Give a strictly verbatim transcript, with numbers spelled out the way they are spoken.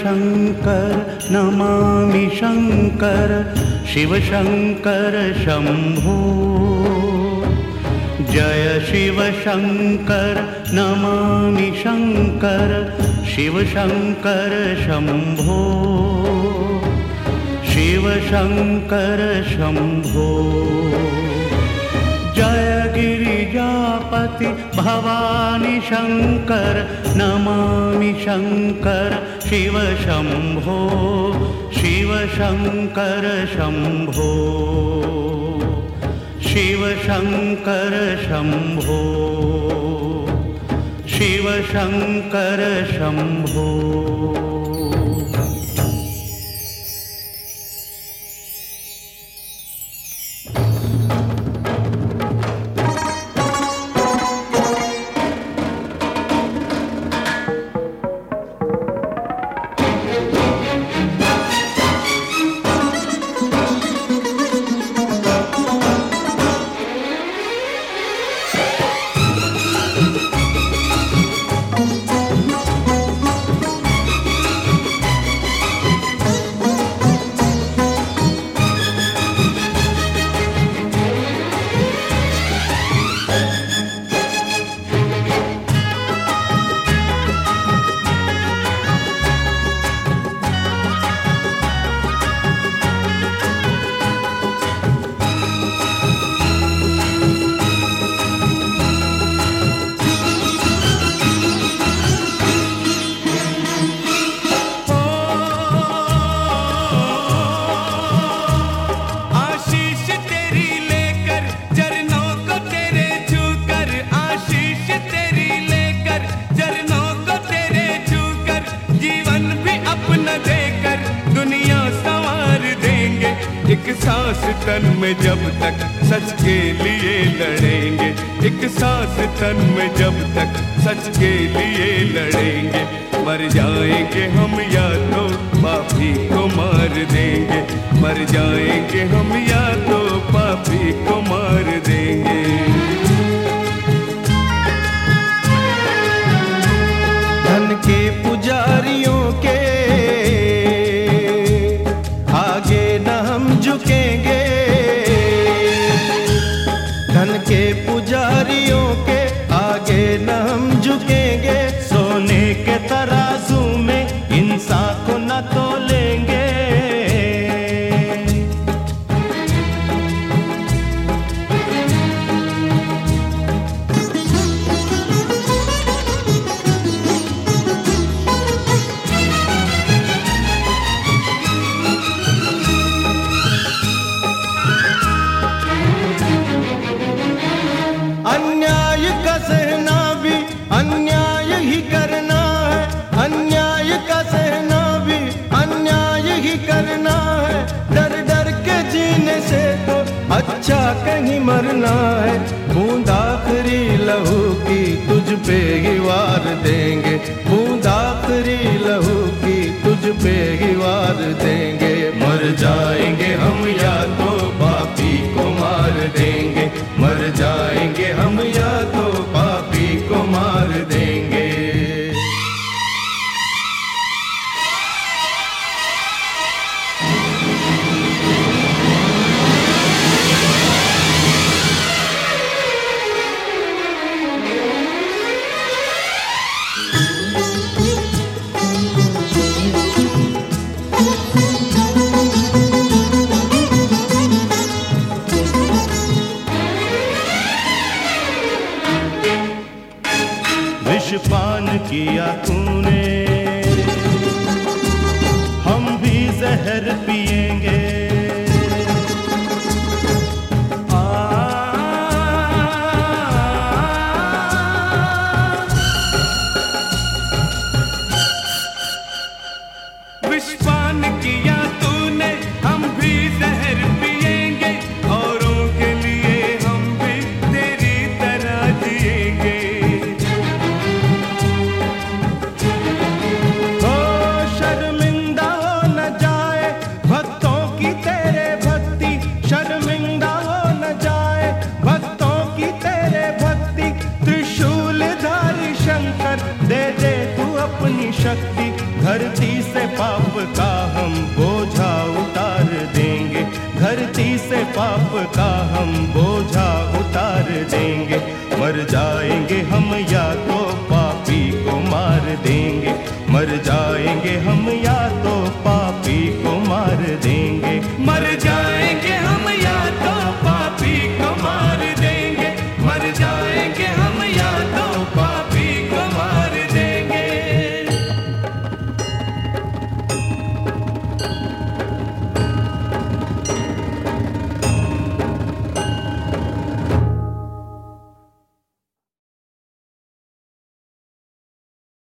शङ्कर नमामि शङ्कर शिव शङ्कर शम्भो। जय शिव शङ्कर नमामि शङ्कर शिव शङ्कर शम्भो। शिव शङ्कर शम्भो। जय गिरिजापति भवानी शङ्कर नमामि शङ्कर शिव शम्भो। शिव शङ्कर शम्भो। शिव शङ्कर शम्भो। शिव शङ्कर शम्भो। एक सांस तन में जब तक सच के लिए लड़ेंगे, एक सांस तन में जब तक सच के लिए लड़ेंगे। मर जाएंगे हम या तो पापी को मार देंगे, मर जाएंगे हम या तो पापी को मार देंगे। धन के पुजारियों के आगे न हम झुकेंगे, धन के पुजारियों के आगे न हम झुकेंगे। सोने के तराजू में इंसान को न तोलेंगे। अन्याय का सहना भी अन्याय ही करना है, अन्याय का सहना भी अन्याय ही करना है। डर डर के जीने से तो अच्छा कहीं मरना है। बूंद आखिरी लहू की तुझ पे ही वार देंगे, बूंद आखिरी लहू की तुझ पे ही वार देंगे। मर जाएंगे हम या तो पापी को मार देंगे, मर जाएंगे हम या तो पापी को मार देंगे। विषपान किया तूने, हम भी जहर पिएंगे। आ, विषपान किया तूने, हम भी जहर पिएंगे। औरों के लिए हम भी तेरी तरह जिएंगे। दे दे तू अपनी शक्ति, धरती से बोझा उतार देंगे, धरती से पाप का हम बोझा उतार देंगे। मर जाएंगे हम या तो पापी को मार देंगे, मर जाएंगे हम